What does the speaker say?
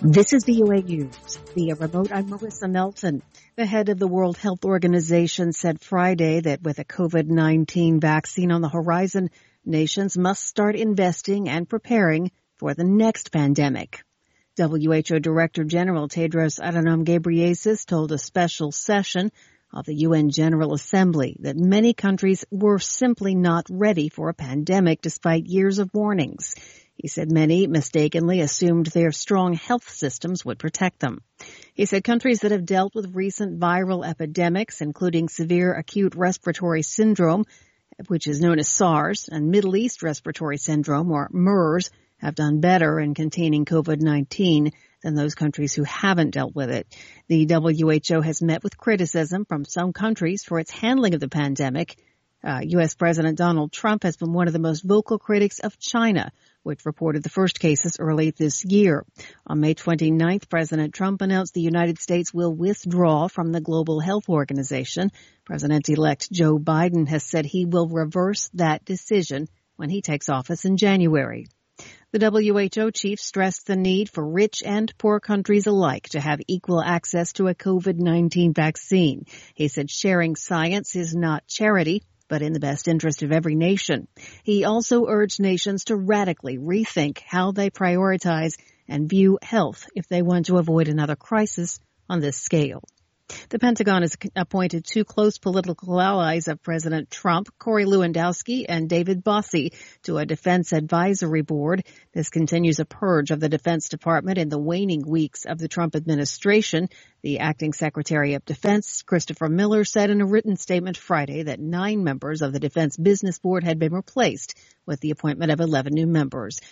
This is VOA News. Via remote, I'm Marissa Melton. The head of the World Health Organization said Friday that with a COVID-19 vaccine on the horizon, nations must start investing and preparing for the next pandemic. WHO Director General Tedros Adhanom Ghebreyesus told a special session of the UN General Assembly that many countries were simply not ready for a pandemic despite years of warnings. He said many mistakenly assumed their strong health systems would protect them. He said countries that have dealt with recent viral epidemics, including severe acute respiratory syndrome, which is known as SARS, and Middle East respiratory syndrome, or MERS, have done better in containing COVID-19 than those countries who haven't dealt with it. The WHO has met with criticism from some countries for its handling of the pandemic. U.S. President Donald Trump has been one of the most vocal critics of China, which reported the first cases early this year. On May 29th, President Trump announced the United States will withdraw from the Global Health Organization. President-elect Joe Biden has said he will reverse that decision when he takes office in January. The WHO chief stressed the need for rich and poor countries alike to have equal access to a COVID-19 vaccine. He said sharing science is not charity, but in the best interest of every nation. He also urged nations to radically rethink how they prioritize and view health if they want to avoid another crisis on this scale. The Pentagon has appointed two close political allies of President Trump, Corey Lewandowski and David Bossie, to a defense advisory board. This continues a purge of the Defense Department in the waning weeks of the Trump administration. The acting Secretary of Defense, Christopher Miller, said in a written statement Friday that 9 members of the Defense Business Board had been replaced with the appointment of 11 new members.